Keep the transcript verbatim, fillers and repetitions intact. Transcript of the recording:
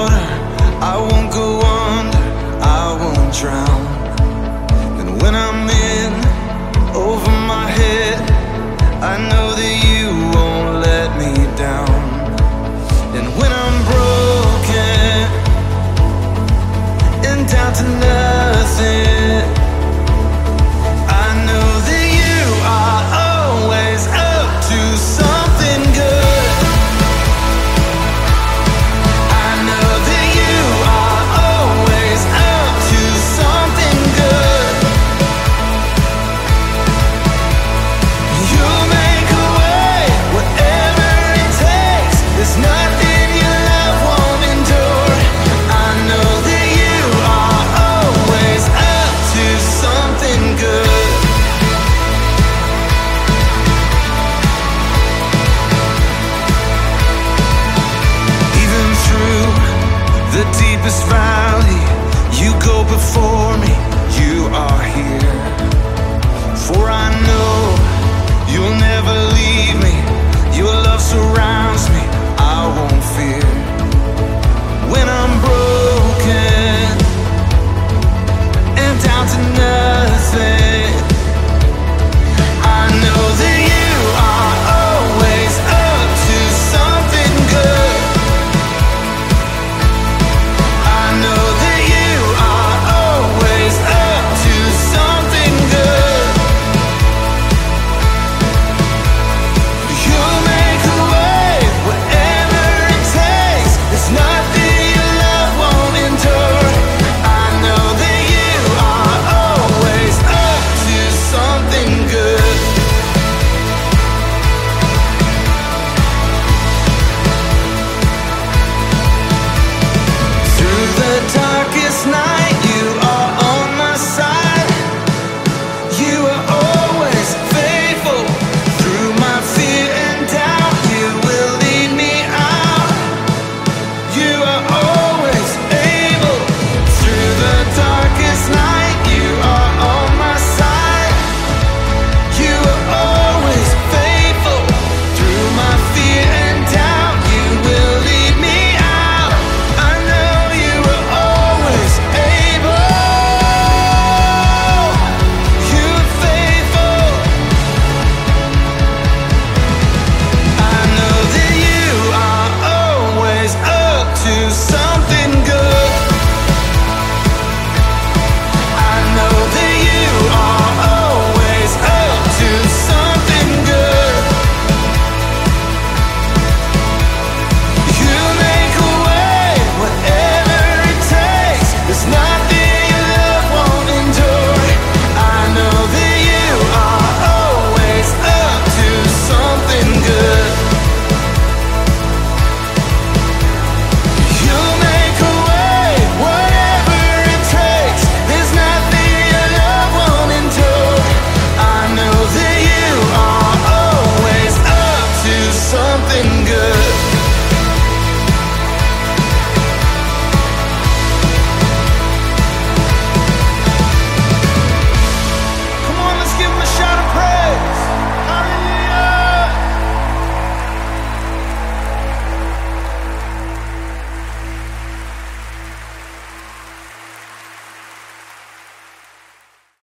water, I won't go under, I won't drown. And when I'm in over my head, I know that you won't let me down. And when I'm broken and down to nothing, I know that you are always up to something good. I know that you are always up to something good. You'll make a way, whatever it takes. There's nothing your love won't endure. I know that you are always up to something good. Even through the deepest valley, you go before me, you are here. For I know you'll never leave me, your love surrounds me, I won't fear. When I'm broken and down to nothing, I know that you are always up to something good. I know that you are always up to something good. You'll make a way, whatever it takes. There's nothing your love won't endure. I know that you are always up to something good. Through the darkest night, you are on my side. You are always faithful. Through my fear and doubt, you will lead me out. You are always able. Through the darkest night, you are on my side. You are always faithful. Through my fear and doubt, you will lead me out. I know you are always able. You're faithful. I know that you are always up to something.